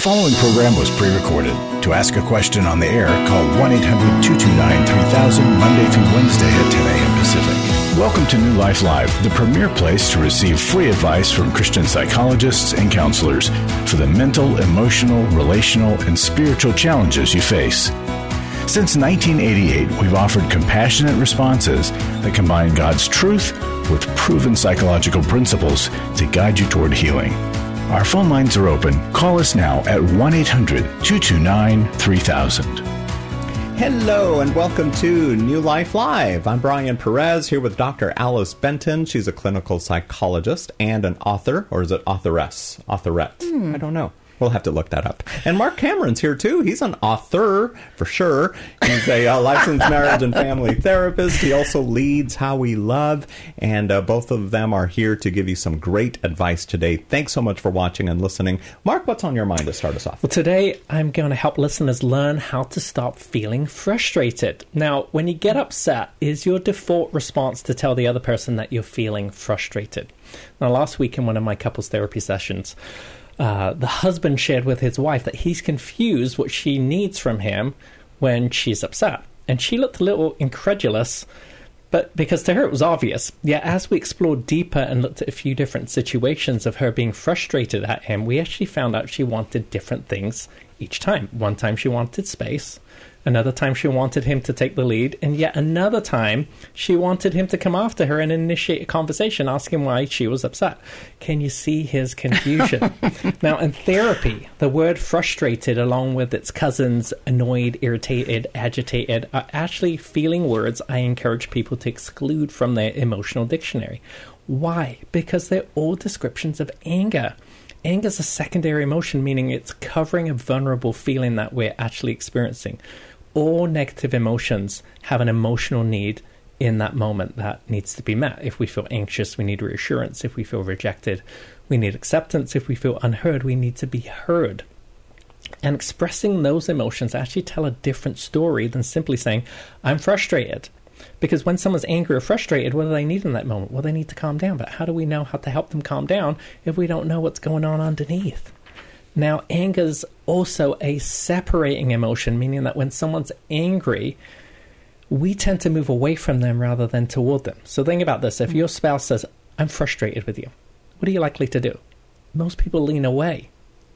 following program was pre-recorded. To ask a question on the air, call 1-800-229-3000 Monday through Wednesday at 10 a.m. Pacific. Welcome to New Life Live, the premier place to receive free advice from Christian psychologists and counselors for the mental, emotional, relational, and spiritual challenges you face. Since 1988, we've offered compassionate responses that combine God's truth with proven psychological principles to guide you toward healing. Our phone lines are open. Call us now at 1-800-229-3000. Hello and welcome to New Life Live. I'm Brian Perez here with Dr. Alice Benton. She's a clinical psychologist and an author, or is it authoress? Authorette? I don't know. We'll have to look that up. And Mark Cameron's here, too. He's an author, for sure. He's a licensed marriage and family therapist. He also leads How We Love. And both of them are here to give you some great advice today. Thanks so much for watching and listening. Mark, what's on your mind to start us off? Well, today I'm going to help listeners learn how to stop feeling frustrated. Now, when you get upset, is your default response to tell the other person that you're feeling frustrated? Now, last week in one of my couples therapy sessions, the husband shared with his wife that he's confused what she needs from him when she's upset. And she looked a little incredulous, but because to her it was obvious. Yet as we explored deeper and looked at a few different situations of her being frustrated at him, we actually found out she wanted different things each time. One time she wanted space. Another time she wanted him to take the lead. And yet another time she wanted him to come after her and initiate a conversation asking why she was upset. Can you see his confusion? Now, in therapy, the word frustrated, along with its cousins, annoyed, irritated, agitated, are actually feeling words I encourage people to exclude from their emotional dictionary. Why? Because they're all descriptions of anger. Anger is a secondary emotion, meaning it's covering a vulnerable feeling that we're actually experiencing. All negative emotions have an emotional need in that moment that needs to be met. If we feel anxious, we need reassurance. If we feel rejected, we need acceptance. If we feel unheard, we need to be heard. And expressing those emotions actually tell a different story than simply saying, I'm frustrated. Because when someone's angry or frustrated, what do they need in that moment? Well, they need to calm down. But how do we know how to help them calm down if we don't know what's going on underneath? Now, anger is also a separating emotion, meaning that when someone's angry, we tend to move away from them rather than toward them. So think about this. If your spouse says, I'm frustrated with you, what are you likely to do? Most people lean away.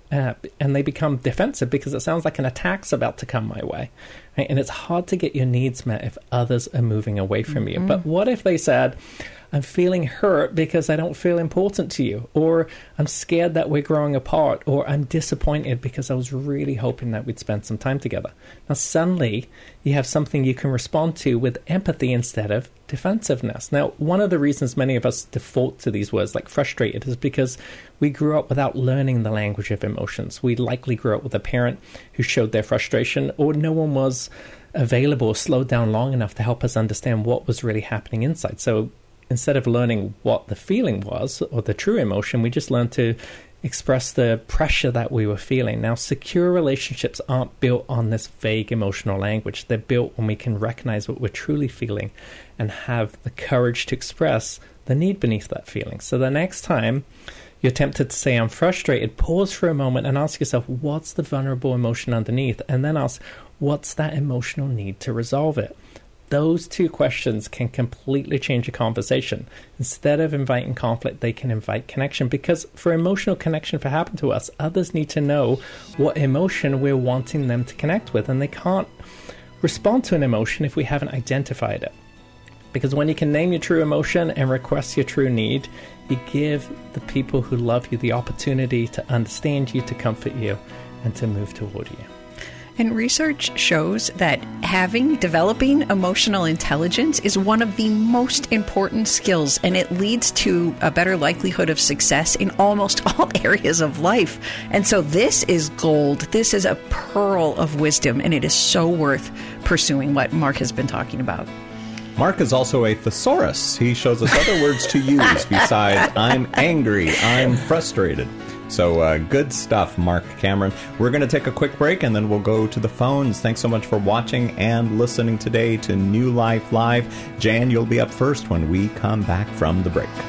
And they become defensive because it sounds like an attack's about to come my way. Right? And it's hard to get your needs met if others are moving away from you. But what if they said, I'm feeling hurt because I don't feel important to you, or I'm scared that we're growing apart, or I'm disappointed because I was really hoping that we'd spend some time together. Now, suddenly, you have something you can respond to with empathy instead of defensiveness. Now, one of the reasons many of us default to these words like frustrated is because we grew up without learning the language of emotions. We likely grew up with a parent who showed their frustration, or no one was available or slowed down long enough to help us understand what was really happening inside. So instead of learning what the feeling was, or the true emotion, we just learned to express the pressure that we were feeling. Now, secure relationships aren't built on this vague emotional language. They're built when we can recognize what we're truly feeling and have the courage to express the need beneath that feeling. So the next time you're tempted to say, I'm frustrated, pause for a moment and ask yourself, what's the vulnerable emotion underneath? And then ask, what's that emotional need to resolve it? Those two questions can completely change a conversation. Instead of inviting conflict, they can invite connection. Because for emotional connection to happen to us, others need to know what emotion we're wanting them to connect with. And they can't respond to an emotion if we haven't identified it. Because when you can name your true emotion and request your true need, you give the people who love you the opportunity to understand you, to comfort you, and to move toward you. And research shows that developing emotional intelligence is one of the most important skills, and it leads to a better likelihood of success in almost all areas of life. And so this is gold. This is a pearl of wisdom, and it is so worth pursuing what Mark has been talking about. Mark is also a thesaurus. He shows us other words to use besides I'm angry, I'm frustrated. So good stuff, Mark Cameron. We're going to take a quick break, and then we'll go to the phones. Thanks so much for watching and listening today to New Life Live. Jan, you'll be up first when we come back from the break.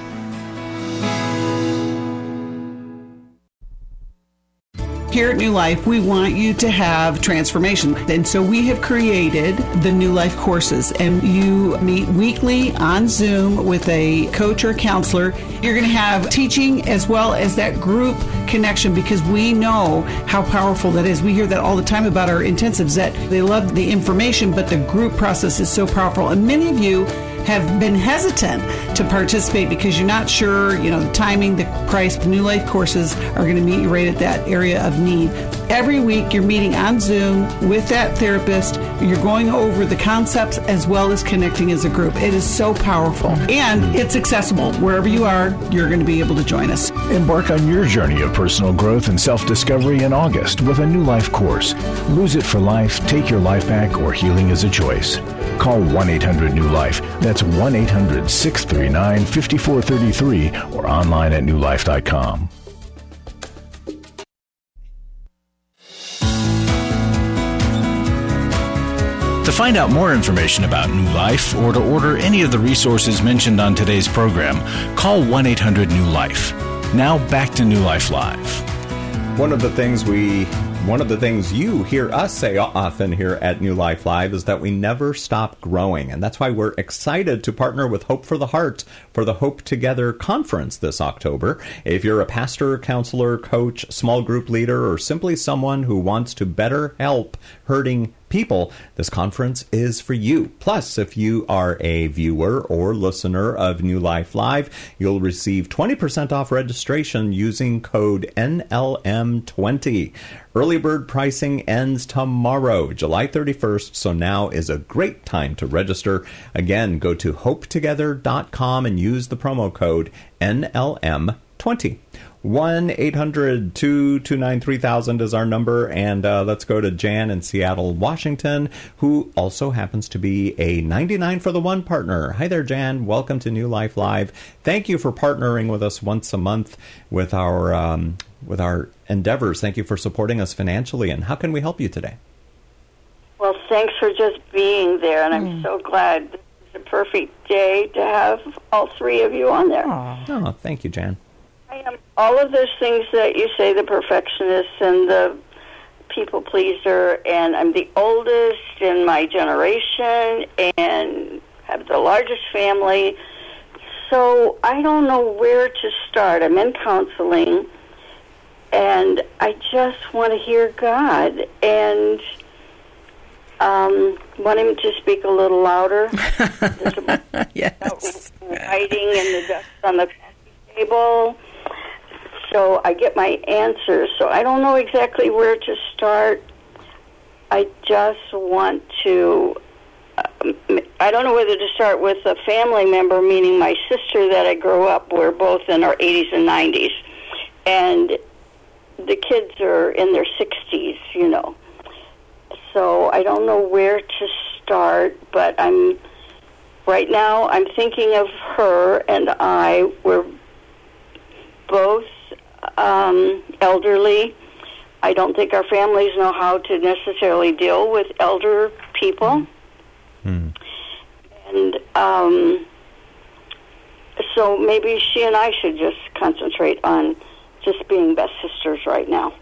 Here at New Life, we want you to have transformation. And so we have created the New Life courses, and you meet weekly on Zoom with a coach or counselor. You're going to have teaching as well as that group connection, because we know how powerful that is. We hear that all the time about our intensives, that they love the information, but the group process is so powerful. And many of you have been hesitant to participate because you're not sure, the timing, the price. The New Life courses are going to meet you right at that area of need. Every week you're meeting on Zoom with that therapist. You're going over the concepts as well as connecting as a group. It is so powerful, and it's accessible. Wherever you are, you're going to be able to join us. Embark on your journey of personal growth and self-discovery in August with a New Life course. Lose it for life, take your life back, or healing is a choice. Call 1-800-NEW-LIFE. That's 1-800-639-5433 or online at newlife.com. To find out more information about New Life or to order any of the resources mentioned on today's program, call 1-800-NEW-LIFE. Now back to New Life Live. One of the things you hear us say often here at New Life Live is that we never stop growing. And that's why we're excited to partner with Hope for the Heart for the Hope Together Conference this October. If you're a pastor, counselor, coach, small group leader, or simply someone who wants to better help hurting people, this conference is for you. Plus, if you are a viewer or listener of New Life Live, you'll receive 20% off registration using code NLM20. Early bird pricing ends tomorrow, July 31st, so now is a great time to register. Again, go to hopetogether.com and use the promo code NLM20. 1-800-229-3000 is our number, and let's go to Jan in Seattle, Washington, who also happens to be a 99 for the One partner. Hi there, Jan. Welcome to New Life Live. Thank you for partnering with us once a month with our endeavors. Thank you for supporting us financially, and how can we help you today? Well, thanks for just being there, and I'm so glad. This is a perfect day to have all three of you on there. Oh, thank you, Jan. I am all of those things that you say, the perfectionist and the people pleaser, and I'm the oldest in my generation and have the largest family. So I don't know where to start. I'm in counseling, and I just want to hear God and want him to speak a little louder. Yes. Writing in the dust on the coffee table. So I get my answers. So I don't know exactly where to start. I just want to, I don't know whether to start with a family member, meaning my sister that I grew up, we're both in our 80s and 90s. And the kids are in their 60s, So I don't know where to start, but right now I'm thinking of her and we're both elderly. I don't think our families know how to necessarily deal with elder people. And so maybe she and I should just concentrate on just being best sisters right now.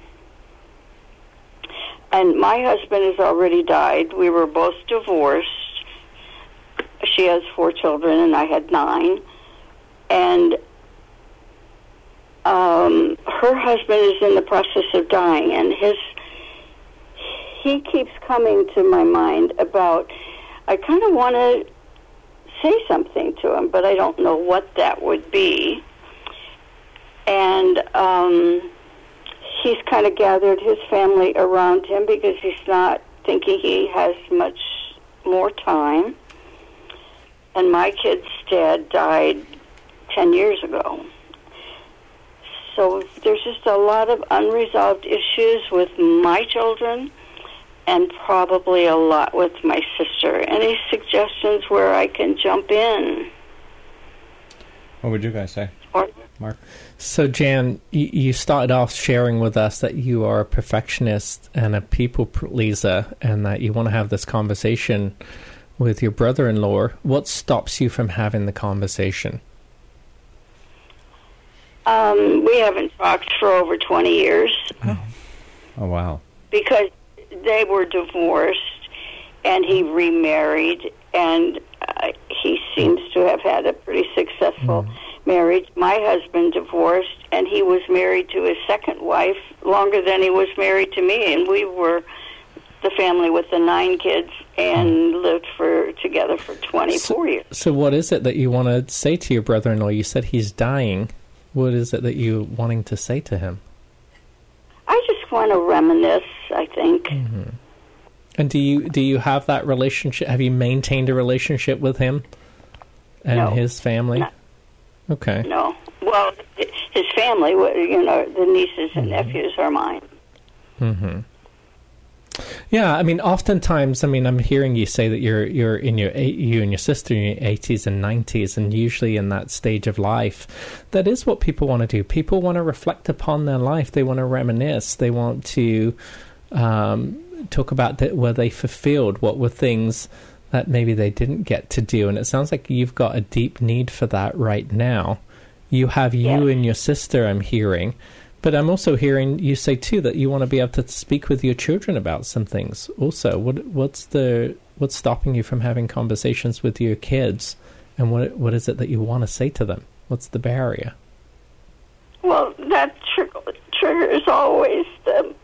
And my husband has already died. We were both divorced. She has 4 children, and I had 9. And her husband is in the process of dying, and he keeps coming to my mind about, I kind of want to say something to him, but I don't know what that would be. And he's kind of gathered his family around him because he's not thinking he has much more time. And my kid's dad died 10 years ago. So there's just a lot of unresolved issues with my children and probably a lot with my sister. Any suggestions where I can jump in? What would you guys say? Mark? So, Jan, you started off sharing with us that you are a perfectionist and a people pleaser and that you want to have this conversation with your brother-in-law. What stops you from having the conversation? We haven't talked for over 20 years. Oh, wow. Because they were divorced, and he remarried, and he seems to have had a pretty successful marriage. My husband divorced, and he was married to his second wife longer than he was married to me, and we were the family with the 9 kids and lived together for 24 years. So what is it that you want to say to your brother-in-law? You said he's dying. What is it that you're wanting to say to him? I just want to reminisce, I think. Mm-hmm. And do you have that relationship? Have you maintained a relationship with him and his family? No. Okay. No. Well, his family, the nieces and nephews are mine. Mm-hmm. Yeah, I mean, oftentimes, I'm hearing you say that you're in you and your sister in your 80s and 90s, and usually in that stage of life, that is what people want to do. People want to reflect upon their life. They want to reminisce. They want to talk about where they fulfilled, what were things that maybe they didn't get to do. And it sounds like you've got a deep need for that right now. You have you and your sister, I'm hearing. But I'm also hearing you say, too, that you want to be able to speak with your children about some things also. What's stopping you from having conversations with your kids? And what is it that you want to say to them? What's the barrier? Well, that triggers always the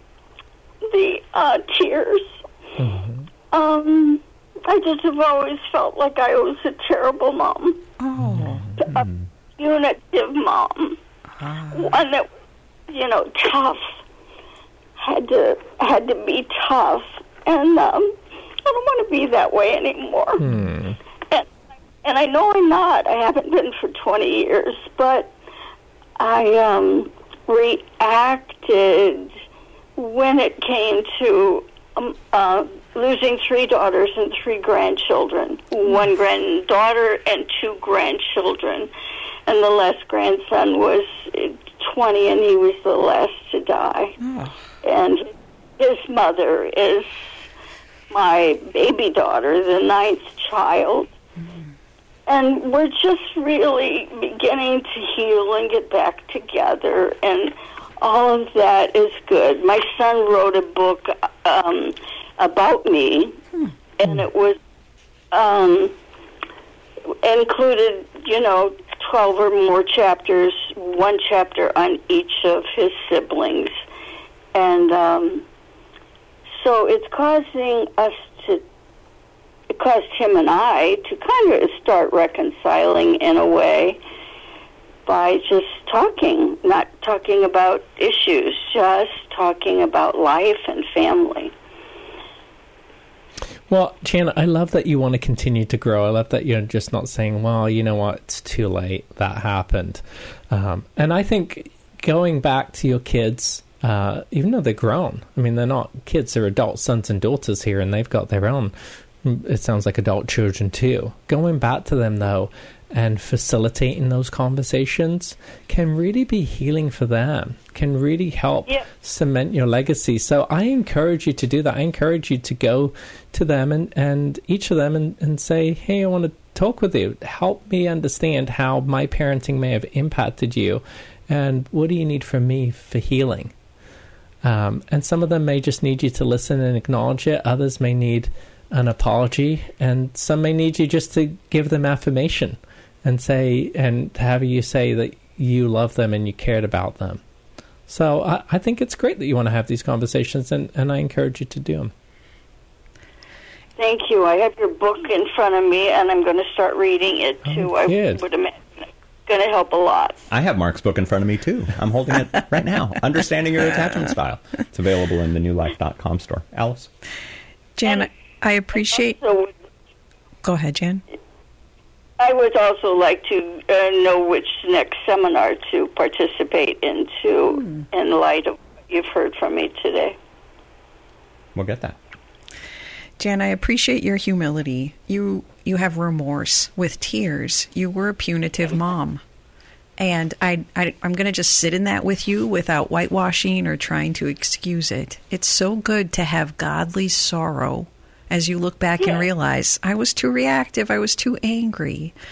tears. Mm-hmm. I just have always felt like I was a terrible mom. Oh. A punitive mom. One that tough, had to be tough, and I don't want to be that way anymore. And I know I'm not. I haven't been for 20 years, but I reacted when it came to losing 3 daughters and 3 grandchildren, 1 granddaughter and 2 grandchildren, and the last grandson was 20, and he was the last to die. And his mother is my baby daughter, the 9th child. And we're just really beginning to heal and get back together, and all of that is good. My son wrote a book about me, and it was included, 12 or more chapters, 1 chapter on each of his siblings. And so it caused him and I to kind of start reconciling in a way by just talking, not talking about issues, just talking about life and family. Well, Jan, I love that you want to continue to grow. I love that you're just not saying, well, you know what, it's too late, that happened. And I think going back to your kids, even though they're grown, they're not kids, they're adult sons and daughters here, and they've got their own, it sounds like, adult children too. Going back to them, though, and facilitating those conversations can really be healing for them, can really help cement your legacy. So I encourage you to do that. I encourage you to go to them and each of them and say, hey, I want to talk with you. Help me understand how my parenting may have impacted you, and what do you need from me for healing? And some of them may just need you to listen and acknowledge it. Others may need an apology, and some may need you just to give them affirmation and say, and have you say that you love them and you cared about them. So I think it's great that you want to have these conversations, and I encourage you to do them. Thank you. I have your book in front of me, and I'm going to start reading it, too. I would imagine it's going to help a lot. I have Mark's book in front of me, too. I'm holding it right now. Understanding Your Attachment Style. It's available in the newlife.com store. Alice? Jan, I appreciate... Go ahead, Jan. I would also like to know which next seminar to participate into in light of what you've heard from me today. We'll get that. Jan, I appreciate your humility. You have remorse with tears. You were a punitive mom. And I'm going to just sit in that with you without whitewashing or trying to excuse it. It's so good to have godly sorrow as you look back and realize, I was too reactive, I was too angry.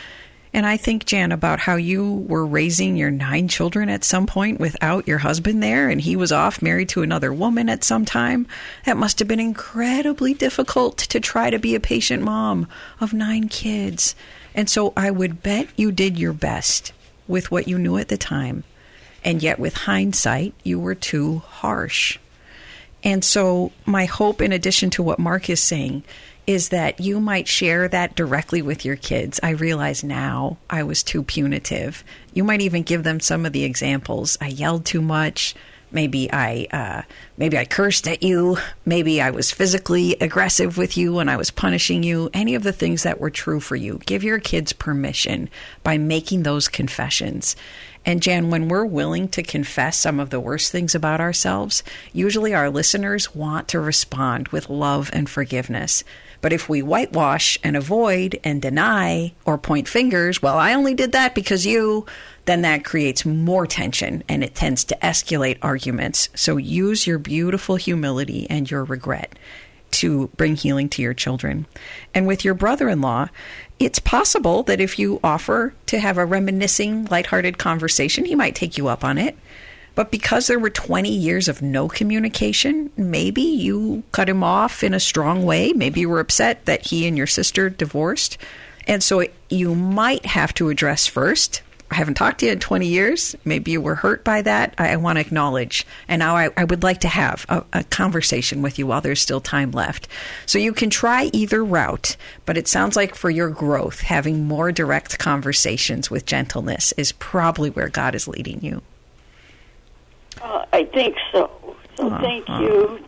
And I think, Jan, about how you were raising your 9 children at some point without your husband there, and he was off married to another woman at some time. That must have been incredibly difficult to try to be a patient mom of 9 kids. And so I would bet you did your best with what you knew at the time. And yet with hindsight, you were too harsh. And so my hope, in addition to what Mark is saying, is that you might share that directly with your kids. I realize now I was too punitive. You might even give them some of the examples. I yelled too much. Maybe I cursed at you. Maybe I was physically aggressive with you when I was punishing you. Any of the things that were true for you. Give your kids permission by making those confessions. And Jan, when we're willing to confess some of the worst things about ourselves, usually our listeners want to respond with love and forgiveness. But if we whitewash and avoid and deny or point fingers, well, I only did that because you, then that creates more tension and it tends to escalate arguments. So use your beautiful humility and your regret to bring healing to your children. And with your brother-in-law, it's possible that if you offer to have a reminiscing, lighthearted conversation, he might take you up on it. But because there were 20 years of no communication, maybe you cut him off in a strong way. Maybe you were upset that he and your sister divorced. And so you might have to address first, I haven't talked to you in 20 years. Maybe you were hurt by that. I want to acknowledge. And now I would like to have a conversation with you while there's still time left. So you can try either route, but it sounds like for your growth, having more direct conversations with gentleness is probably where God is leading you. I think so. So thank you.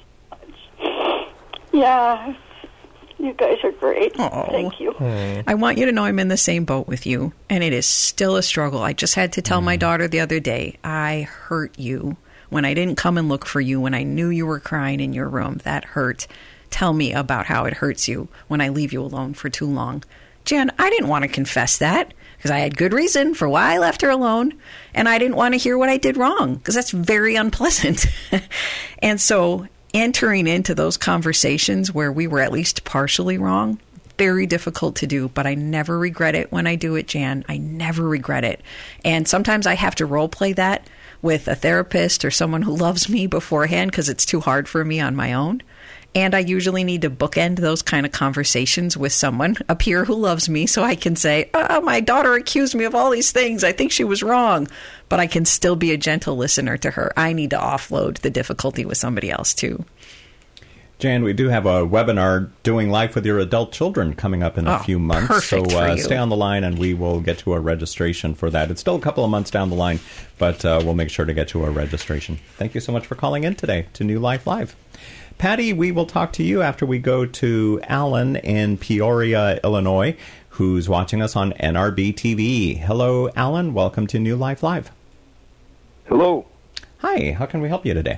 Yeah, you guys are great. Thank you. I want you to know I'm in the same boat with you, and it is still a struggle. I just had to tell my daughter the other day, I hurt you when I didn't come and look for you, when I knew you were crying in your room. That hurt. Tell me about how it hurts you when I leave you alone for too long. Jan, I didn't want to confess that because I had good reason for why I left her alone, and I didn't want to hear what I did wrong because that's very unpleasant. And so entering into those conversations where we were at least partially wrong, very difficult to do, but I never regret it when I do it, Jan. I never regret it. And sometimes I have to role play that with a therapist or someone who loves me beforehand because it's too hard for me on my own. And I usually need to bookend those kind of conversations with someone, a peer who loves me, so I can say, my daughter accused me of all these things. I think she was wrong. But I can still be a gentle listener to her. I need to offload the difficulty with somebody else, too. Jan, we do have a webinar, Doing Life with Your Adult Children, coming up in a few months. So stay on the line and we will get to a registration for that. It's still a couple of months down the line, but we'll make sure to get to a registration. Thank you so much for calling in today to New Life Live. Patty, we will talk to you after we go to Alan in Peoria, Illinois, who's watching us on NRB TV. Hello, Alan. Welcome to New Life Live. Hello. Hi. How can we help you today?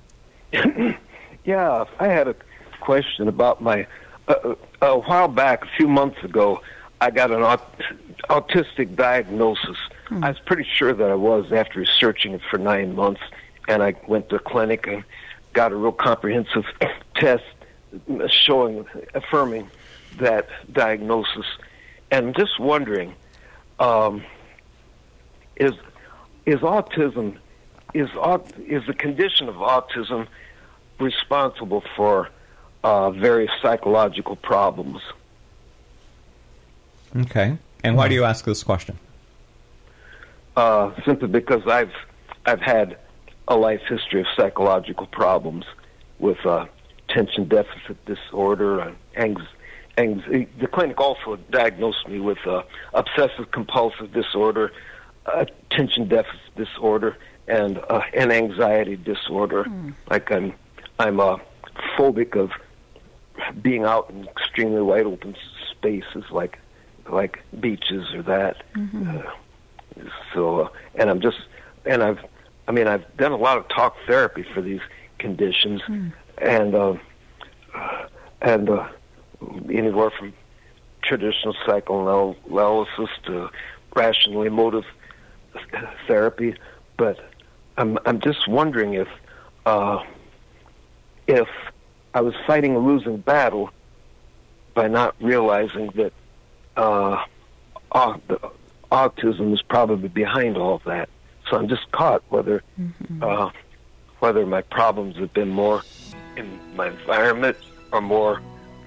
Yeah, I had a question about my... a while back, a few months ago, I got an autistic diagnosis. I was pretty sure that I was after researching it for 9 months, and I went to a clinic and got a real comprehensive test affirming that diagnosis. And I'm just wondering, is autism, is the condition of autism responsible for various psychological problems? Okay. And why do you ask this question? Simply because I've had a life history of psychological problems with attention deficit disorder and the clinic also diagnosed me with obsessive compulsive disorder, attention deficit disorder, and an anxiety disorder. Like I'm phobic of being out in extremely wide open spaces like beaches or that. I've done a lot of talk therapy for these conditions, and anywhere from traditional psychoanalysis to rational emotive therapy. But I'm just wondering if I was fighting a losing battle by not realizing that the autism is probably behind all of that. So I'm just caught whether my problems have been more in my environment or more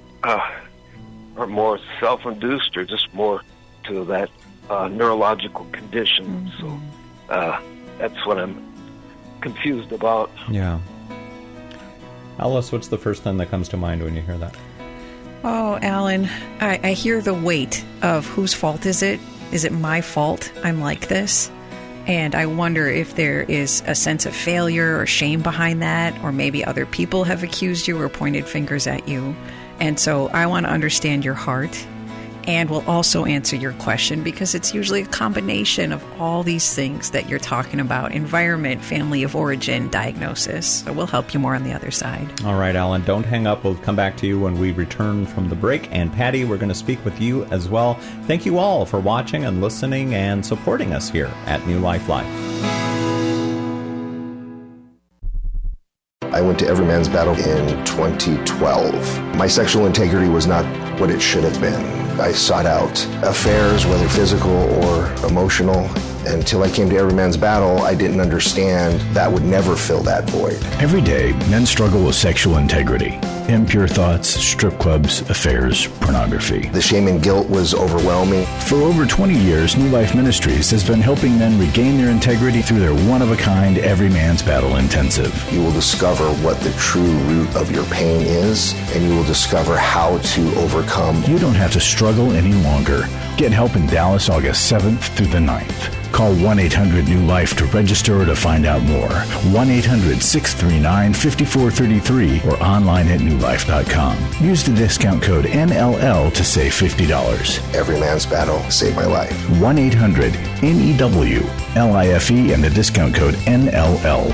self-induced or just more to that neurological condition. So that's what I'm confused about. Yeah. Alice, what's the first thing that comes to mind when you hear that? Oh, Alan, I hear the weight of whose fault is it? Is it my fault I'm like this? And I wonder if there is a sense of failure or shame behind that, or maybe other people have accused you or pointed fingers at you. And so I want to understand your heart, and will also answer your question, because it's usually a combination of all these things that you're talking about: environment, family of origin, diagnosis. So we'll help you more on the other side. All right, Alan, don't hang up. We'll come back to you when we return from the break. And Patty, we're going to speak with you as well. Thank you all for watching and listening and supporting us here at New Life Live. I went to Every Man's Battle in 2012. My sexual integrity was not what it should have been. I sought out affairs, whether physical or emotional. Until I came to Every Man's Battle, I didn't understand that would never fill that void. Every day, men struggle with sexual integrity. Impure thoughts, strip clubs, affairs, pornography. The shame and guilt was overwhelming. For over 20 years, New Life Ministries has been helping men regain their integrity through their one-of-a-kind Every Man's Battle Intensive. You will discover what the true root of your pain is, and you will discover how to overcome. You don't have to struggle any longer. Get help in Dallas August 7th through the 9th. Call 1-800-NEW-LIFE to register or to find out more. 1-800-639-5433 or online at newlife.com. Use the discount code NLL to save $50. Every Man's Battle saved my life. 1-800-NEW-LIFE and the discount code NLL.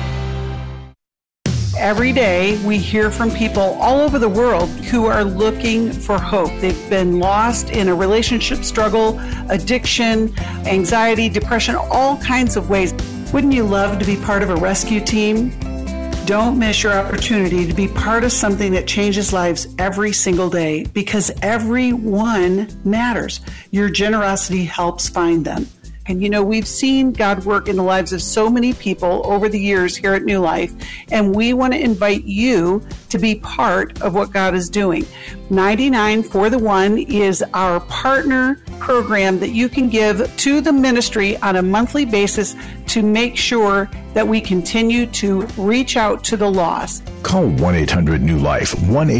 Every day we hear from people all over the world who are looking for hope. They've been lost in a relationship struggle, addiction, anxiety, depression, all kinds of ways. Wouldn't you love to be part of a rescue team? Don't miss your opportunity to be part of something that changes lives every single day, because everyone matters. Your generosity helps find them. And you know, we've seen God work in the lives of so many people over the years here at New Life, and we want to invite you to be part of what God is doing. 99 for the One is our partner program that you can give to the ministry on a monthly basis to make sure that we continue to reach out to the lost. Call 1-800-NEW-LIFE,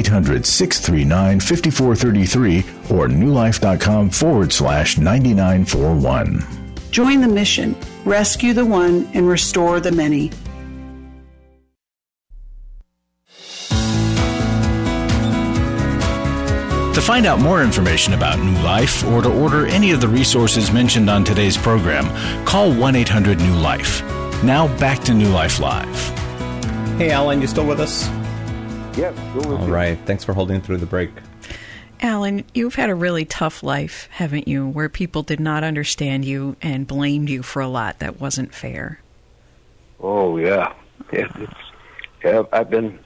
1-800-639-5433 or newlife.com/9941. Join the mission, rescue the one, and restore the many. To find out more information about New Life or to order any of the resources mentioned on today's program, call 1-800-NEW-LIFE. Now back to New Life Live. Hey, Alan, you still with us? Yes, go with you. All right. Thanks for holding through the break. Alan, you've had a really tough life, haven't you, where people did not understand you and blamed you for a lot that wasn't fair. Oh, yeah. I've been...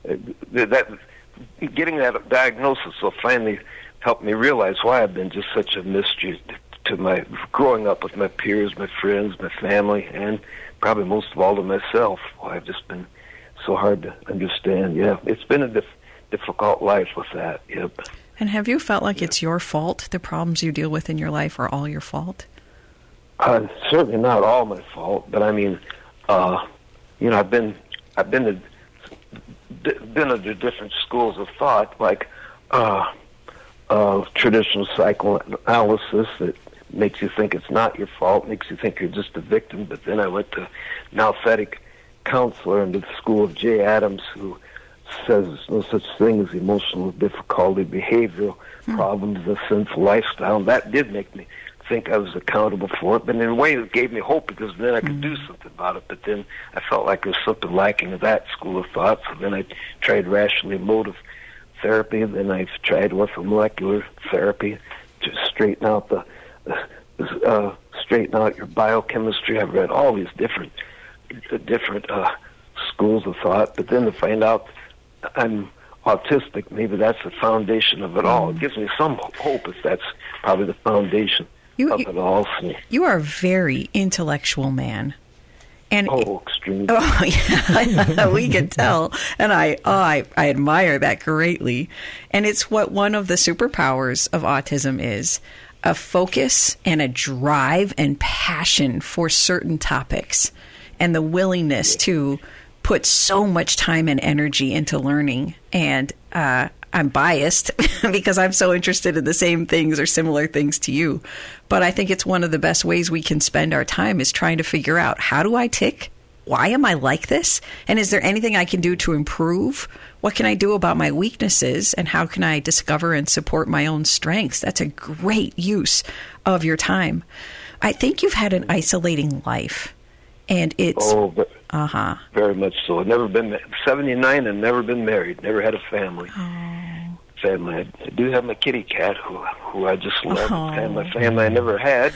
Getting that diagnosis will finally help me realize why I've been just such a mystery to my growing up with my peers, my friends, my family, and probably most of all to myself. Why I've just been so hard to understand. Yeah, it's been a difficult life with that. Yep. And have you felt like it's your fault? The problems you deal with in your life are all your fault? Certainly not all my fault, but I mean, I've been under different schools of thought, like traditional psychoanalysis that makes you think it's not your fault, makes you think you're just a victim. But then I went to an alphabetic counselor into the school of Jay Adams, who says there's no such thing as emotional difficulty, behavioral problems, a sinful lifestyle. And that did make me think I was accountable for it, but in a way it gave me hope, because then I could do something about it. But then I felt like there was something lacking of that school of thought, so then I tried rationally emotive therapy, and then I've tried orthomolecular therapy to straighten out your biochemistry. I've read all these different schools of thought, but then to find out I'm autistic, maybe that's the foundation of it all. It gives me some hope if that's probably the foundation of it all. You are a very intellectual man. And extremely. Oh, yeah, we can tell. And I admire that greatly. And it's what one of the superpowers of autism is, a focus and a drive and passion for certain topics and the willingness to put so much time and energy into learning. And I'm biased because I'm so interested in the same things or similar things to you. But I think it's one of the best ways we can spend our time is trying to figure out, how do I tick? Why am I like this? And is there anything I can do to improve? What can I do about my weaknesses? And how can I discover and support my own strengths? That's a great use of your time. I think you've had an isolating life. And it's... Very much so. I've never been 79 and never been married. Never had a family. Family. I do have my kitty cat, who I just love. And my family I never had.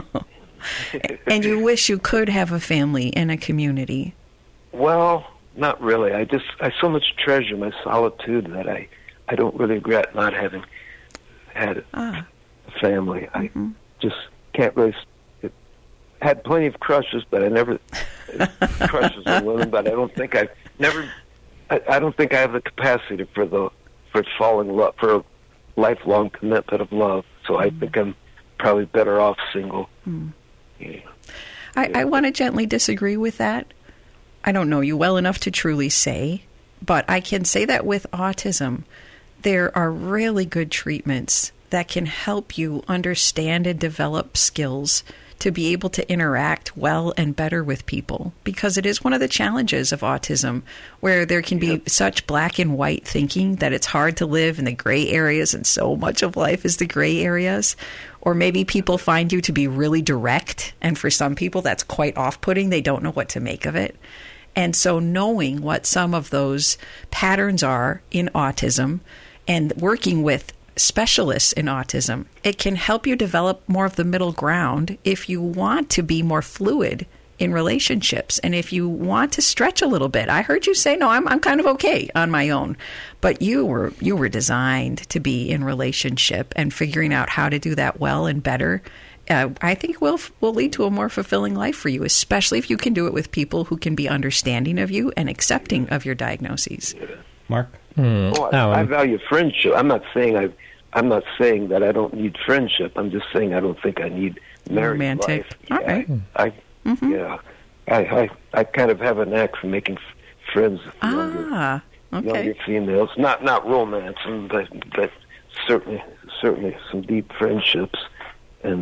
And you wish you could have a family and a community. Well, not really. I so much treasure my solitude that I don't really regret not having had a family. I just can't really. Had plenty of crushes, but I never crushes on women. But I don't think I don't think I have the capacity for falling in love, for a lifelong commitment of love. So I think I'm probably better off single. Yeah. I want to gently disagree with that. I don't know you well enough to truly say, but I can say that with autism, there are really good treatments that can help you understand and develop skills to be able to interact well and better with people, because it is one of the challenges of autism, where there can be such black and white thinking that it's hard to live in the gray areas, and so much of life is the gray areas. Or maybe people find you to be really direct, and for some people that's quite off-putting. They don't know what to make of it. And so knowing what some of those patterns are in autism and working with specialists in autism, it can help you develop more of the middle ground if you want to be more fluid in relationships and if you want to stretch a little bit. I heard you say, no, I'm kind of okay on my own, but you were designed to be in relationship, and figuring out how to do that well and better, I think will lead to a more fulfilling life for you, especially if you can do it with people who can be understanding of you and accepting of your diagnoses. Mark? I value friendship. I'm not saying that I don't need friendship. I'm just saying I don't think I need married romantic life. Okay. I kind of have a knack for making friends with younger females. Not romance, but certainly some deep friendships. And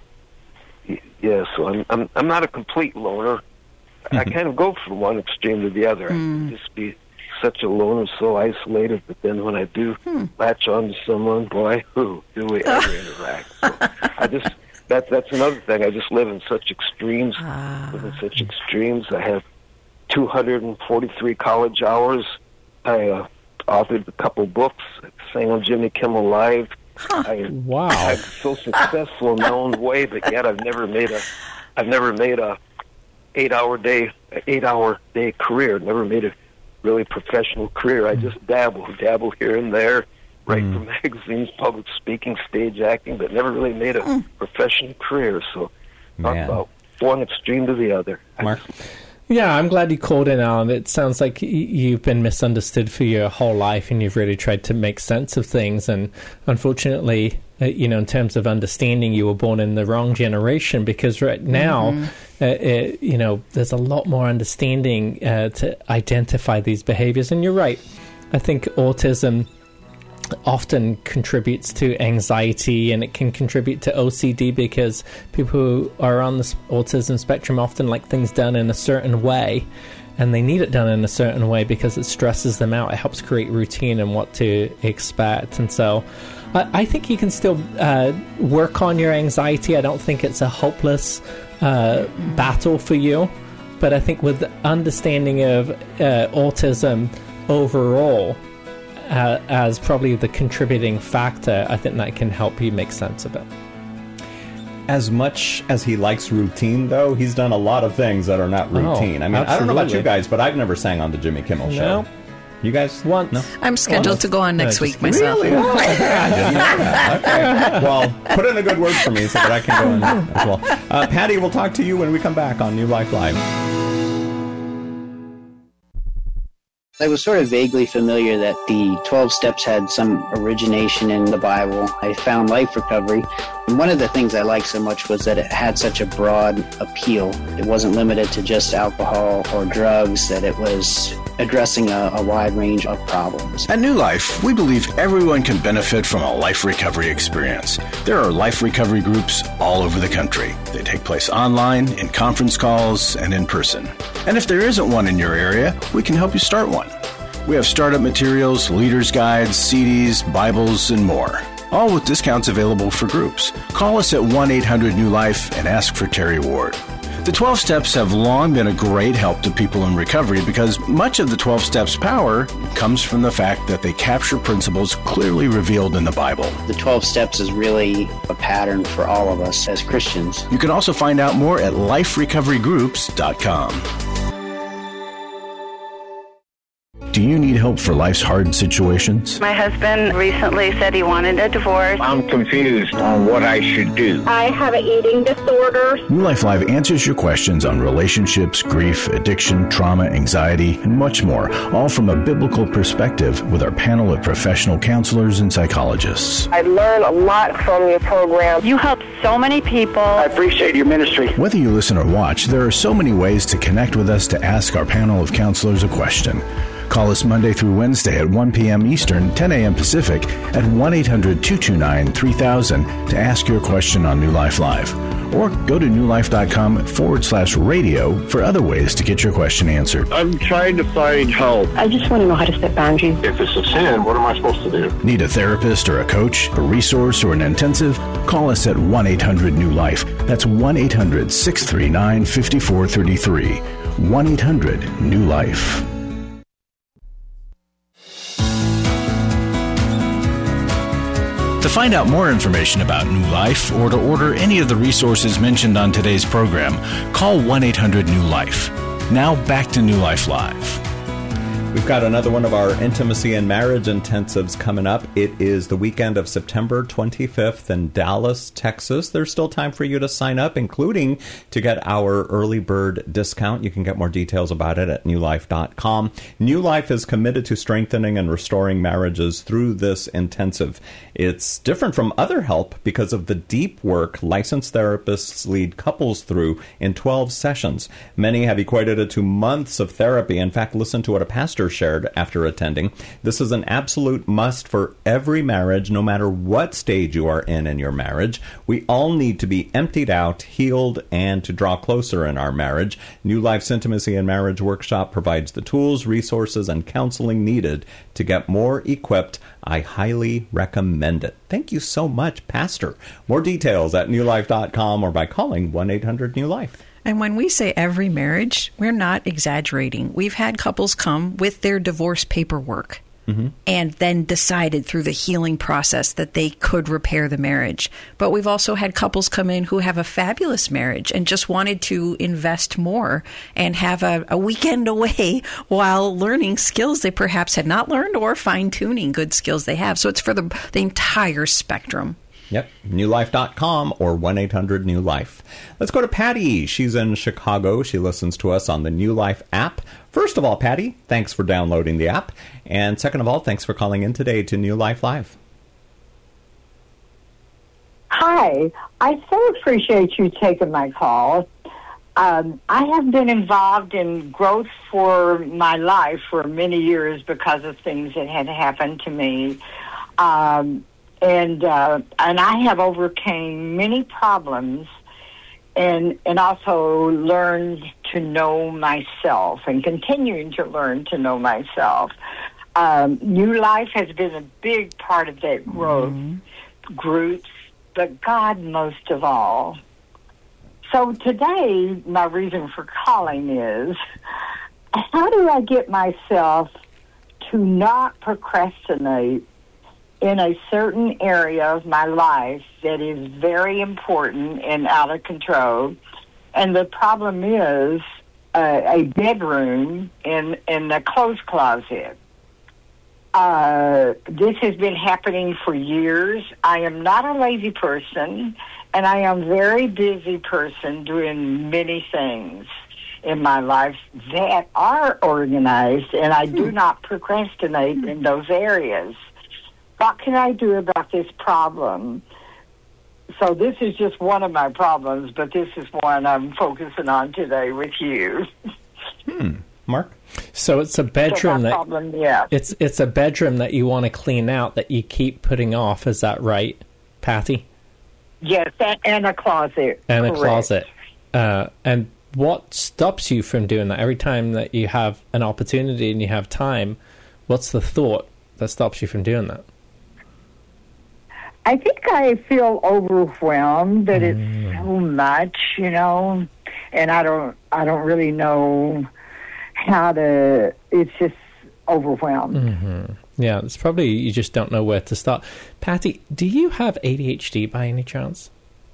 so I'm not a complete loner. I kind of go from one extreme to the other. I can just be such a loner, so isolated, but then when I do latch on to someone, boy, do we ever interact. So that's another thing. I just live in such extremes. I have 243 college hours. I authored a couple books, sang on Jimmy Kimmel Live. Wow. I'm so successful in my own way, but yet I've never made a 8-hour day career. Never made a really professional career. I just dabble here and there, write for magazines, public speaking, stage acting, but never really made a professional career. So talk about one extreme to the other. Mark? Yeah, I'm glad you called in, Alan. It sounds like you've been misunderstood for your whole life, and you've really tried to make sense of things. And unfortunately, in terms of understanding, you were born in the wrong generation, because right now, there's a lot more understanding to identify these behaviors. And you're right. I think autism often contributes to anxiety, and it can contribute to OCD, because people who are on the autism spectrum often like things done in a certain way, and they need it done in a certain way because it stresses them out. It helps create routine and what to expect. And so I think you can still work on your anxiety. I don't think it's a hopeless battle for you, but I think with the understanding of autism overall as probably the contributing factor, I think that can help you make sense of it. As much as he likes routine, though, he's done a lot of things that are not routine. I mean, absolutely. I don't know about you guys, but I've never sang on the Jimmy Kimmel show. You guys Once. No? I'm scheduled to go on next week myself. Really? Oh, I didn't know that. Okay. Well, put in a good word for me so that I can go in as well. Patty, we'll talk to you when we come back on New Life Live. I was sort of vaguely familiar that the 12 steps had some origination in the Bible. I found Life Recovery. And one of the things I liked so much was that it had such a broad appeal. It wasn't limited to just alcohol or drugs, that it was addressing a wide range of problems. At New Life, we believe everyone can benefit from a life recovery experience. There are life recovery groups all over the country. They take place online, in conference calls, and in person. And if there isn't one in your area, we can help you start one. We have startup materials, leaders' guides, CDs, Bibles, and more. All with discounts available for groups. Call us at 1-800-NEW-LIFE and ask for Terry Ward. The 12 Steps have long been a great help to people in recovery because much of the 12 Steps' power comes from the fact that they capture principles clearly revealed in the Bible. The 12 steps is really a pattern for all of us as Christians. You can also find out more at liferecoverygroups.com. Do you need help for life's hard situations? My husband recently said he wanted a divorce. I'm confused on what I should do. I have an eating disorder. New Life Live answers your questions on relationships, grief, addiction, trauma, anxiety, and much more, all from a biblical perspective with our panel of professional counselors and psychologists. I learn a lot from your program. You help so many people. I appreciate your ministry. Whether you listen or watch, there are so many ways to connect with us to ask our panel of counselors a question. Call us Monday through Wednesday at 1 p.m. Eastern, 10 a.m. Pacific at 1-800-229-3000 to ask your question on New Life Live. Or go to newlife.com/radio for other ways to get your question answered. I'm trying to find help. I just want to know how to set boundaries. If it's a sin, what am I supposed to do? Need a therapist or a coach, a resource, or an intensive? Call us at 1-800-NEW-LIFE. That's 1-800-639-5433. 1-800-NEW-LIFE. To find out more information about New Life or to order any of the resources mentioned on today's program, call 1-800-NEW-LIFE. Now back to New Life Live. We've got another one of our intimacy and marriage intensives coming up. It is the weekend of September 25th in Dallas, Texas. There's still time for you to sign up, including to get our early bird discount. You can get more details about it at newlife.com. New Life is committed to strengthening and restoring marriages through this intensive. It's different from other help because of the deep work licensed therapists lead couples through in 12 sessions. Many have equated it to months of therapy. In fact, listen to what a pastor shared after attending. This is an absolute must for every marriage, no matter what stage you are in your marriage. We all need to be emptied out, healed, and to draw closer in our marriage. New Life's Intimacy and Marriage Workshop provides the tools, resources, and counseling needed to get more equipped. I highly recommend it. Thank you so much, Pastor. More details at newlife.com or by calling 1-800-NEW-LIFE. And when we say every marriage, we're not exaggerating. We've had couples come with their divorce paperwork and then decided through the healing process that they could repair the marriage. But we've also had couples come in who have a fabulous marriage and just wanted to invest more and have a weekend away while learning skills they perhaps had not learned or fine-tuning good skills they have. So it's for the entire spectrum. Yep, newlife.com or 1-800-NEW-LIFE. Let's go to Patty. She's in Chicago. She listens to us on the New Life app. First of all, Patty, thanks for downloading the app. And second of all, thanks for calling in today to New Life Live. Hi, I so appreciate you taking my call. I have been involved in growth for my life for many years because of things that had happened to me. And I have overcame many problems and also learned to know myself and continuing to learn to know myself. New Life has been a big part of that growth, groups, but God most of all. So today, my reason for calling is, how do I get myself to not procrastinate in a certain area of my life that is very important and out of control? And the problem is a bedroom in the clothes closet. This has been happening for years. I am not a lazy person, and I am a very busy person doing many things in my life that are organized, and I do not procrastinate in those areas. What can I do about this problem? So this is just one of my problems, but this is one I'm focusing on today with you. Mark? So it's a bedroom it's a bedroom that you want to clean out that you keep putting off. Is that right, Patty? Yes, and a closet. And correct. a closet. And what stops you from doing that? Every time that you have an opportunity and you have time, what's the thought that stops you from doing that? I think I feel overwhelmed that it's so much, and I don't really know how to. It's just overwhelmed. Yeah, it's probably you just don't know where to start. Patty, do you have ADHD by any chance?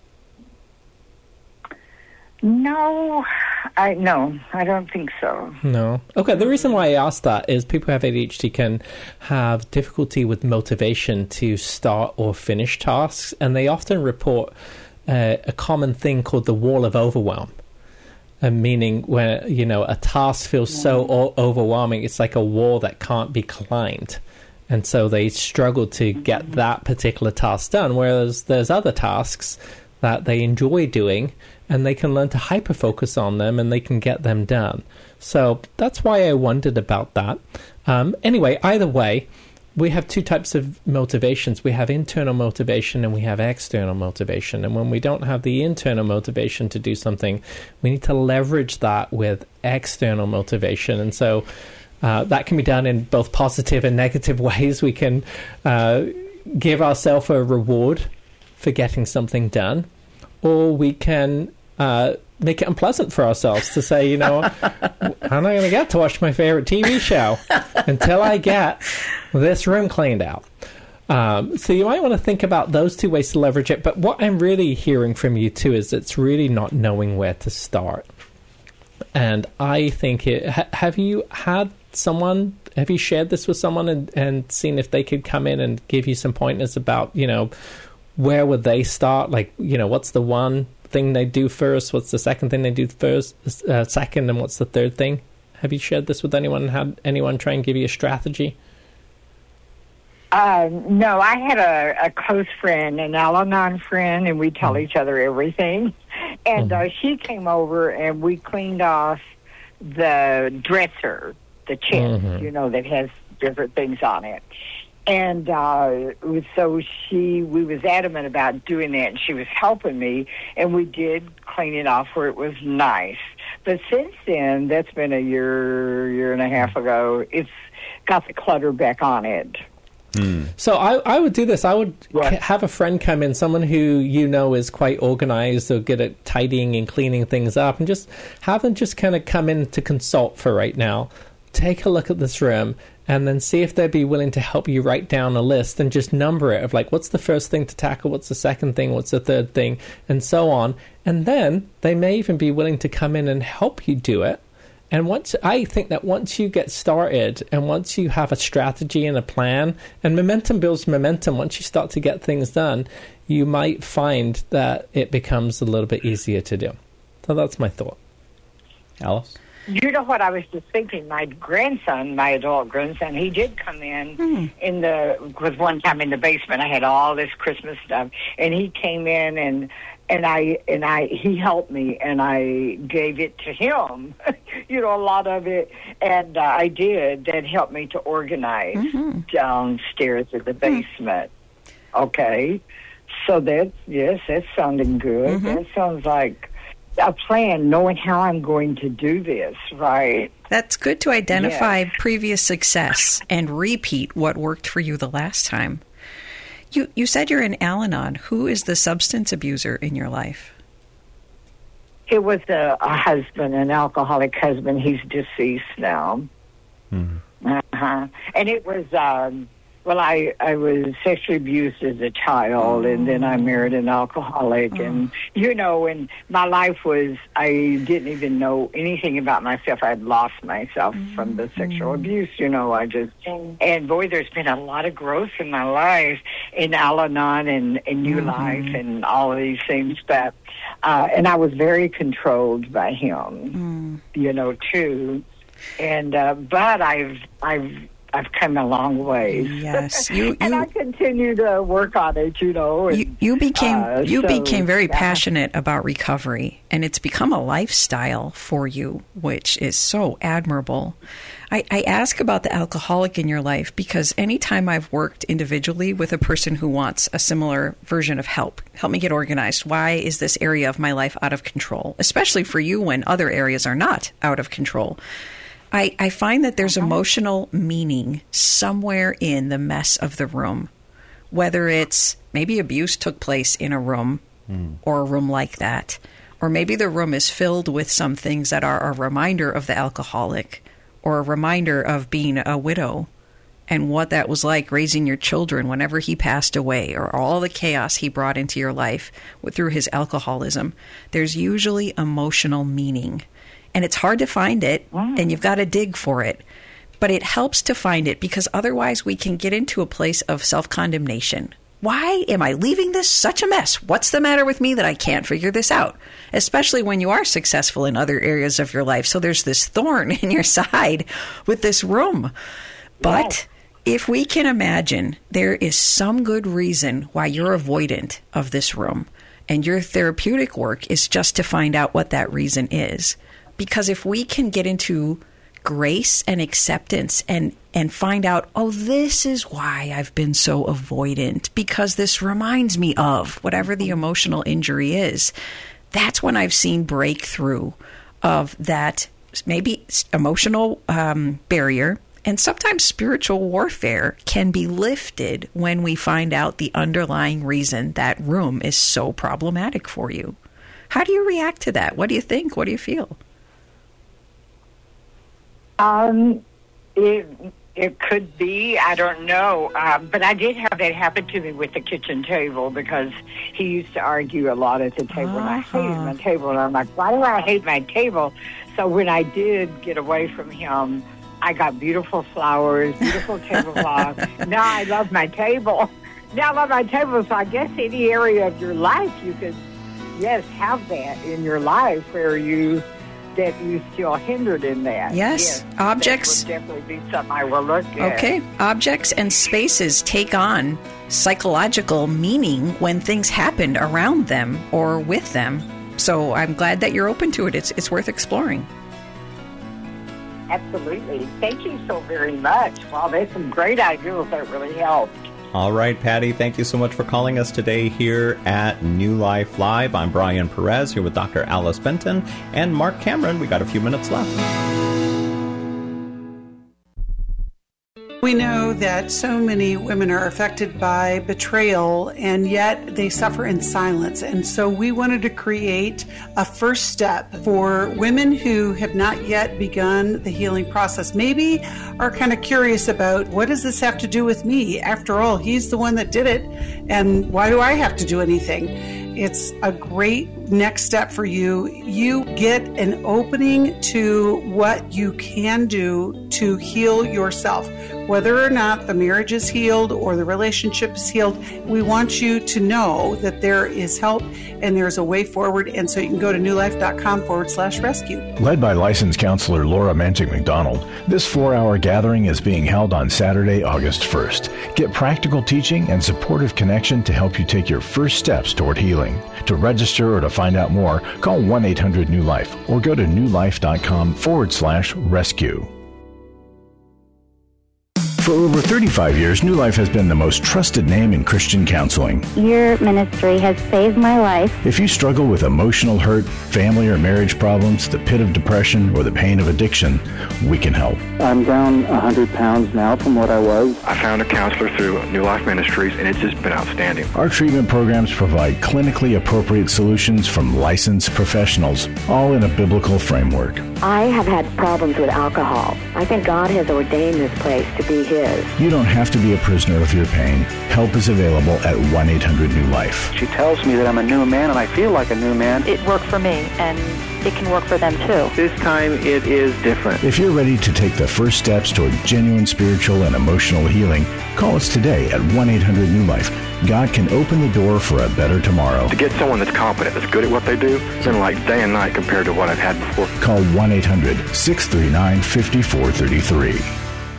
No, I don't think so. No. Okay, the reason why I asked that is people who have ADHD can have difficulty with motivation to start or finish tasks, and they often report a common thing called the wall of overwhelm. Meaning when, a task feels so overwhelming, it's like a wall that can't be climbed. And so they struggle to get that particular task done, whereas there's other tasks that they enjoy doing, and they can learn to hyper-focus on them, and they can get them done. So that's why I wondered about that. Anyway, either way, we have two types of motivations. We have internal motivation and we have external motivation. And when we don't have the internal motivation to do something, we need to leverage that with external motivation. And so that can be done in both positive and negative ways. We can give ourselves a reward for getting something done, or we can make it unpleasant for ourselves to say, I'm not going to get to watch my favorite TV show until I get this room cleaned out. So you might want to think about those two ways to leverage it. But what I'm really hearing from you, too, is it's really not knowing where to start. And I think, have you shared this with someone and seen if they could come in and give you some pointers about, where would they start? Like, what's the one thing they do first? What's the second thing they do second? And what's the third thing? Have you shared this with anyone and had anyone try and give you a strategy? No, I had a close friend, an Al-Anon friend, and we tell each other everything. And she came over and we cleaned off the dresser, the chest, that has different things on it. And so we was adamant about doing that, and she was helping me, and we did clean it off where it was nice. But since then, that's been a year and a half ago, it's got the clutter back on it. So I would do this. I would have a friend come in, someone who is quite organized or good at tidying and cleaning things up, and just have them just kind of come in to consult for right now. Take a look at this room and then see if they'd be willing to help you write down a list and just number it of like, what's the first thing to tackle, what's the second thing, what's the third thing, and so on. And then they may even be willing to come in and help you do it. And I think that once you get started and once you have a strategy and a plan, and momentum builds momentum, once you start to get things done, you might find that it becomes a little bit easier to do. So that's my thought. Alice? You know what I was just thinking? My grandson, my adult grandson, he did come in because one time in the basement I had all this Christmas stuff, and he came in and he helped me, and I gave it to him, a lot of it, and I did. That helped me to organize downstairs in the basement. Okay, so that's sounding good. That sounds like a plan, knowing how I'm going to do this, right? That's good to identify previous success and repeat what worked for you the last time. You said you're in Al-Anon. Who is the substance abuser in your life? It was a husband, an alcoholic husband. He's deceased now. And it was Well, I was sexually abused as a child, and then I married an alcoholic. And, and my life was, I didn't even know anything about myself. I had lost myself from the sexual abuse, and boy, there's been a lot of growth in my life in Al-Anon and New Life and all of these things. But, and I was very controlled by him, too. And, but I've come a long way. Yes, and I continue to work on it. And, you became very passionate about recovery, and it's become a lifestyle for you, which is so admirable. I ask about the alcoholic in your life because anytime I've worked individually with a person who wants a similar version of help me get organized. Why is this area of my life out of control? Especially for you when other areas are not out of control. I find that there's emotional meaning somewhere in the mess of the room, whether it's maybe abuse took place in a room or a room like that, or maybe the room is filled with some things that are a reminder of the alcoholic or a reminder of being a widow and what that was like raising your children whenever he passed away, or all the chaos he brought into your life through his alcoholism. There's usually emotional meaning. And it's hard to find it, and you've got to dig for it. But it helps to find it because otherwise we can get into a place of self-condemnation. Why am I leaving this such a mess? What's the matter with me that I can't figure this out? Especially when you are successful in other areas of your life. So there's this thorn in your side with this room. But if we can imagine there is some good reason why you're avoidant of this room, and your therapeutic work is just to find out what that reason is. Because if we can get into grace and acceptance and find out, this is why I've been so avoidant, because this reminds me of whatever the emotional injury is, that's when I've seen breakthrough of that maybe emotional barrier. And sometimes spiritual warfare can be lifted when we find out the underlying reason that room is so problematic for you. How do you react to that? What do you think? What do you feel? It could be, I don't know, but I did have that happen to me with the kitchen table because he used to argue a lot at the table, and I hated my table, and I'm like, why do I hate my table? So when I did get away from him, I got beautiful flowers, beautiful tablecloth. Now I love my table. So I guess any area of your life you could, have that in your life where you still hindered in that. Yes. Objects. That would definitely be something I will look at. Okay. Objects and spaces take on psychological meaning when things happen around them or with them. So I'm glad that you're open to it. It's worth exploring. Absolutely. Thank you so very much. Wow, there's some great ideas that really helped. All right, Patty, thank you so much for calling us today here at New Life Live. I'm Brian Perez here with Dr. Alice Benton and Mark Cameron. We got a few minutes left. We know that so many women are affected by betrayal, and yet they suffer in silence. And so we wanted to create a first step for women who have not yet begun the healing process. Maybe are kind of curious about, what does this have to do with me? After all, he's the one that did it, and why do I have to do anything? It's a great next step for you. You get an opening to what you can do to heal yourself. Whether or not the marriage is healed or the relationship is healed, we want you to know that there is help and there's a way forward. And so you can go to newlife.com/rescue. Led by licensed counselor Laura Manchik McDonald, this 4-hour gathering is being held on Saturday, August 1st. Get practical teaching and supportive connection to help you take your first steps toward healing. To register or to find out more, call 1-800-NEW-LIFE or go to newlife.com/rescue. For over 35 years, New Life has been the most trusted name in Christian counseling. Your ministry has saved my life. If you struggle with emotional hurt, family or marriage problems, the pit of depression, or the pain of addiction, we can help. I'm down 100 pounds now from what I was. I found a counselor through New Life Ministries, and it's just been outstanding. Our treatment programs provide clinically appropriate solutions from licensed professionals, all in a biblical framework. I have had problems with alcohol. I think God has ordained this place to be is. You don't have to be a prisoner of your pain. Help is available at 1-800-NEW-LIFE. She tells me that I'm a new man, and I feel like a new man. It worked for me, and it can work for them too. This time it is different. If you're ready to take the first steps toward genuine spiritual and emotional healing, call us today at 1-800-NEW-LIFE. God can open the door for a better tomorrow. To get someone that's competent, that's good at what they do, it's been like day and night compared to what I've had before. Call 1-800-639-5433.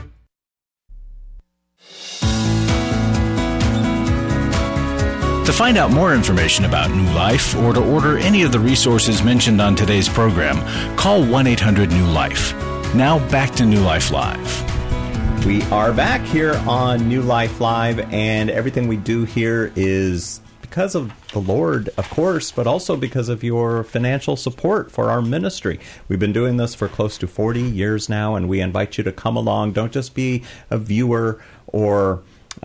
To find out more information about New Life or to order any of the resources mentioned on today's program, call 1-800-NEW-LIFE. Now back to New Life Live. We are back here on New Life Live, and everything we do here is because of the Lord, of course, but also because of your financial support for our ministry. We've been doing this for close to 40 years now, and we invite you to come along. Don't just be a viewer or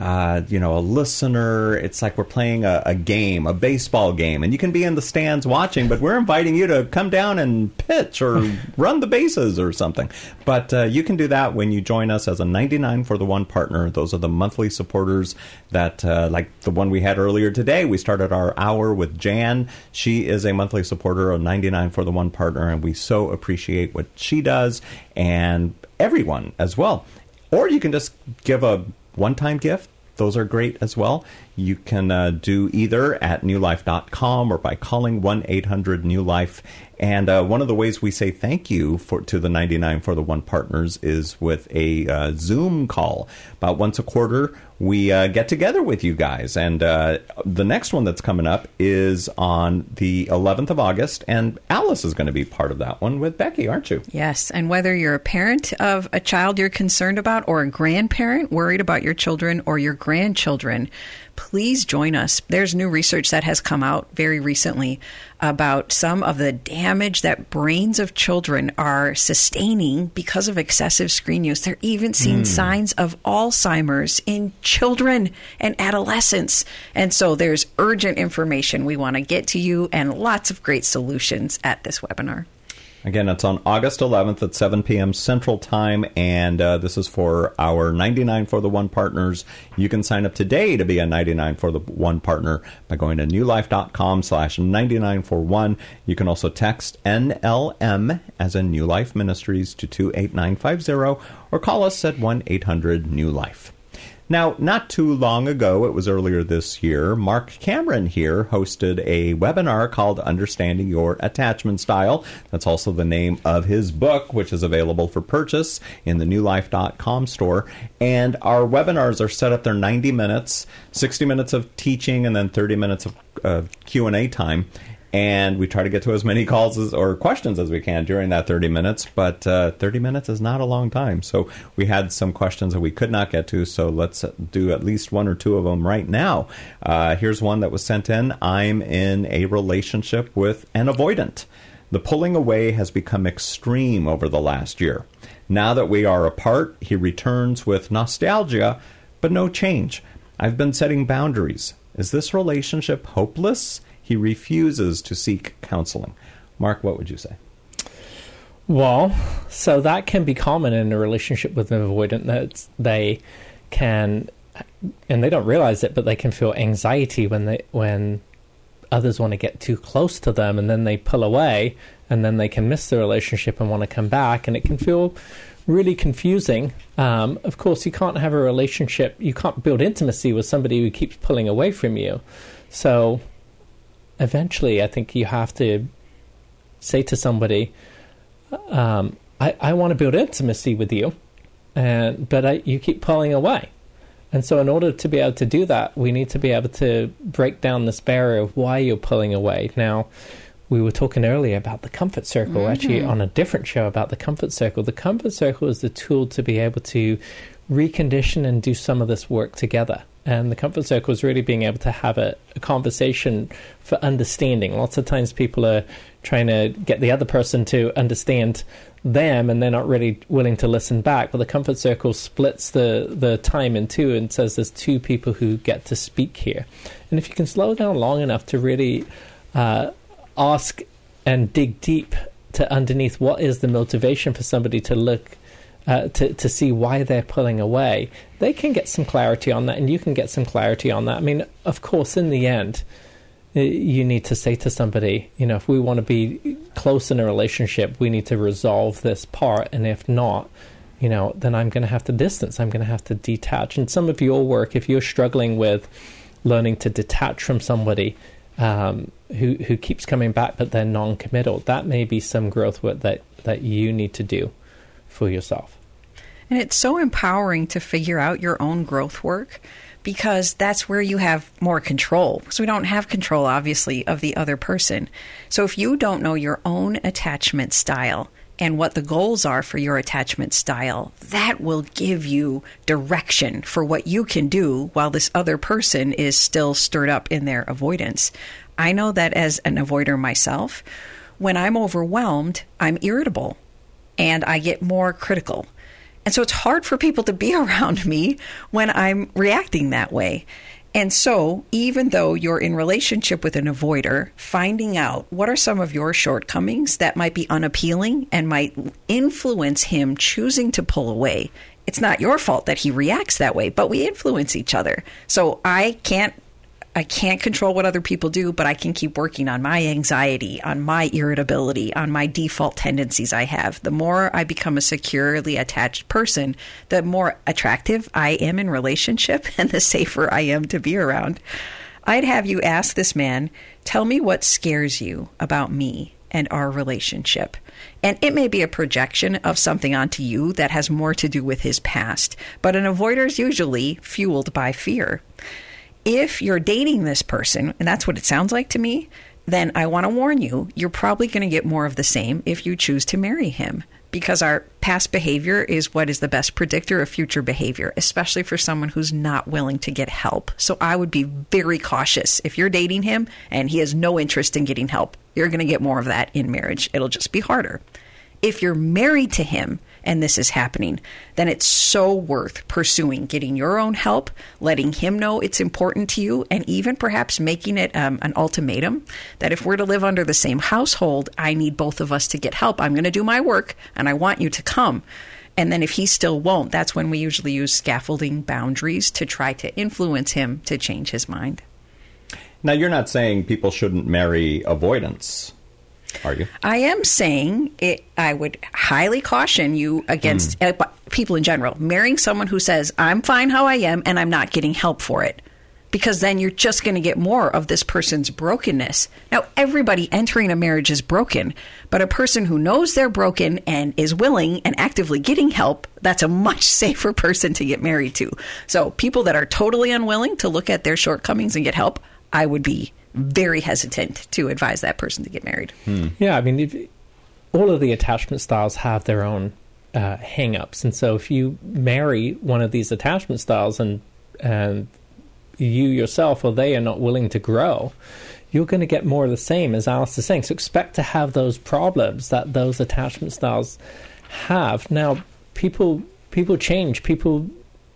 a listener. It's like we're playing a game, a baseball game, and you can be in the stands watching, but we're inviting you to come down and pitch or run the bases or something. But you can do that when you join us as a 99 for the One partner. Those are the monthly supporters that, like the one we had earlier today, we started our hour with Jan. She is a monthly supporter of 99 for the One partner, and we so appreciate what she does, and everyone as well. Or you can just give a one-time gift. Those are great as well. You can do either at newlife.com or by calling 1-800-NEW-LIFE. And one of the ways we say thank you to the 99 for the One partners is with a Zoom call. About once a quarter, we get together with you guys. And the next one that's coming up is on the 11th of August. And Alice is going to be part of that one with Becky, aren't you? Yes. And whether you're a parent of a child you're concerned about or a grandparent worried about your children or your grandchildren, please join us. There's new research that has come out very recently about some of the damage that brains of children are sustaining because of excessive screen use. They're even seeing signs of Alzheimer's in children and adolescents. And so there's urgent information we want to get to you and lots of great solutions at this webinar. Again, it's on August 11th at 7 p.m. Central Time, and this is for our 99 for the One partners. You can sign up today to be a 99 for the One partner by going to newlife.com/99for1. You can also text NLM, as in New Life Ministries, to 28950, or call us at 1-800-NEW-LIFE. Now, not too long ago, it was earlier this year, Mark Cameron here hosted a webinar called Understanding Your Attachment Style. That's also the name of his book, which is available for purchase in the newlife.com store. And our webinars are set up. They're 90 minutes, 60 minutes of teaching, and then 30 minutes of Q&A time. And we try to get to as many calls or questions as we can during that 30 minutes. But 30 minutes is not a long time. So we had some questions that we could not get to. So let's do at least one or two of them right now. Here's one that was sent in. I'm in a relationship with an avoidant. The pulling away has become extreme over the last year. Now that we are apart, he returns with nostalgia, but no change. I've been setting boundaries. Is this relationship hopeless? He refuses to seek counseling. Mark, what would you say? Well, so that can be common in a relationship with an avoidant, that they can, and they don't realize it, but they can feel anxiety when others want to get too close to them, and then they pull away, and then they can miss the relationship and want to come back, and it can feel really confusing. Of course, you can't have a relationship, you can't build intimacy with somebody who keeps pulling away from you. So eventually, I think you have to say to somebody, I want to build intimacy with you, but you keep pulling away. And so in order to be able to do that, we need to be able to break down this barrier of why you're pulling away. Now, we were talking earlier about the comfort circle, actually on a different show about the comfort circle. The comfort circle is the tool to be able to recondition and do some of this work together. And the comfort circle is really being able to have a conversation for understanding. Lots of times people are trying to get the other person to understand them, and they're not really willing to listen back. But the comfort circle splits the time in two and says there's two people who get to speak here. And if you can slow down long enough to really ask and dig deep to underneath what is the motivation for somebody to look to see why they're pulling away, they can get some clarity on that, and you can get some clarity on that. I mean, of course, in the end, you need to say to somebody, if we want to be close in a relationship, we need to resolve this part, and if not, then I'm going to have to distance. I'm going to have to detach. And some of your work, if you're struggling with learning to detach from somebody who keeps coming back but they're non-committal, that may be some growth work that you need to do for yourself. And it's so empowering to figure out your own growth work, because that's where you have more control. So we don't have control, obviously, of the other person. So if you don't know your own attachment style and what the goals are for your attachment style, that will give you direction for what you can do while this other person is still stirred up in their avoidance. I know that as an avoider myself, when I'm overwhelmed, I'm irritable and I get more critical. And so it's hard for people to be around me when I'm reacting that way. And so even though you're in relationship with an avoider, finding out what are some of your shortcomings that might be unappealing and might influence him choosing to pull away. It's not your fault that he reacts that way, but we influence each other. So I can't control what other people do, but I can keep working on my anxiety, on my irritability, on my default tendencies I have. The more I become a securely attached person, the more attractive I am in relationship and the safer I am to be around. I'd have you ask this man, tell me what scares you about me and our relationship. And it may be a projection of something onto you that has more to do with his past, but an avoider is usually fueled by fear. If you're dating this person, and that's what it sounds like to me, then I want to warn you, you're probably going to get more of the same if you choose to marry him, because our past behavior is what is the best predictor of future behavior, especially for someone who's not willing to get help. So I would be very cautious. If you're dating him and he has no interest in getting help, you're going to get more of that in marriage. It'll just be harder. If you're married to him and this is happening, then it's so worth pursuing getting your own help, letting him know it's important to you, and even perhaps making it an ultimatum that if we're to live under the same household, I need both of us to get help. I'm going to do my work and I want you to come. And then if he still won't, that's when we usually use scaffolding boundaries to try to influence him to change his mind. Now, you're not saying people shouldn't marry avoidance, are you? I am saying I would highly caution you against people in general marrying someone who says, I'm fine how I am and I'm not getting help for it. Because then you're just going to get more of this person's brokenness. Now, everybody entering a marriage is broken, but a person who knows they're broken and is willing and actively getting help, that's a much safer person to get married to. So people that are totally unwilling to look at their shortcomings and get help, I would be very hesitant to advise that person to get married. Yeah, I mean, all of the attachment styles have their own hang-ups. And so if you marry one of these attachment styles and you yourself or they are not willing to grow, you're going to get more of the same, as Alice is saying. So expect to have those problems that those attachment styles have. Now, people change. People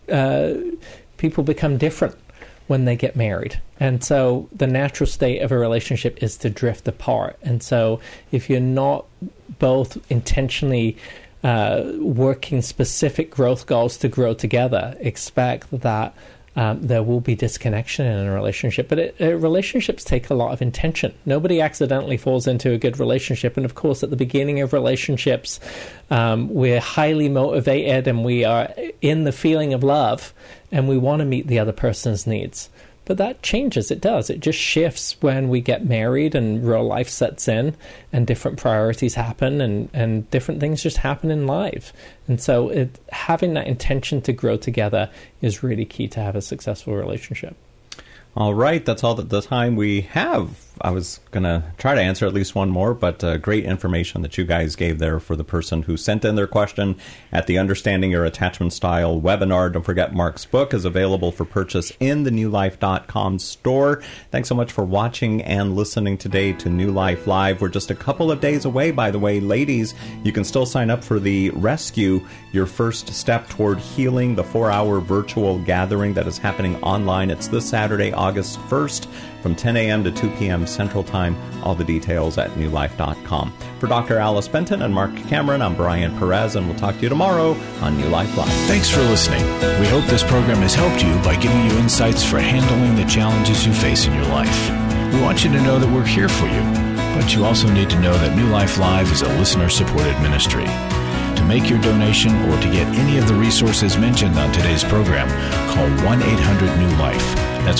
become different when they get married. And so the natural state of a relationship is to drift apart. And so if you're not both intentionally working specific growth goals to grow together, expect that there will be disconnection in a relationship. But relationships take a lot of intention. Nobody accidentally falls into a good relationship. And of course, at the beginning of relationships, we're highly motivated and we are in the feeling of love and we want to meet the other person's needs. But that changes. It does. It just shifts when we get married and real life sets in and different priorities happen and different things just happen in life. And so having that intention to grow together is really key to have a successful relationship. All right. That's all the time we have. I was going to try to answer at least one more, but great information that you guys gave there for the person who sent in their question at the Understanding Your Attachment Style webinar. Don't forget, Mark's book is available for purchase in the newlife.com store. Thanks so much for watching and listening today to New Life Live. We're just a couple of days away, by the way. Ladies, you can still sign up for the Rescue, your first step toward healing, the 4-hour virtual gathering that is happening online. It's this Saturday, August 1st from 10 a.m. to 2 p.m. Central Time. All the details at newlife.com. For Dr. Alice Benton and Mark Cameron, I'm Brian Perez, and we'll talk to you tomorrow on New Life Live. Thanks for listening. We hope this program has helped you by giving you insights for handling the challenges you face in your life. We want you to know that we're here for you, but you also need to know that New Life Live is a listener-supported ministry. To make your donation or to get any of the resources mentioned on today's program, call 1-800-NEW-LIFE. That's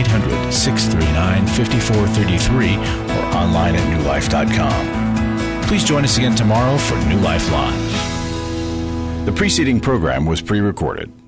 1-800-639-5433 or online at newlife.com. Please join us again tomorrow for New Life Live. The preceding program was pre-recorded.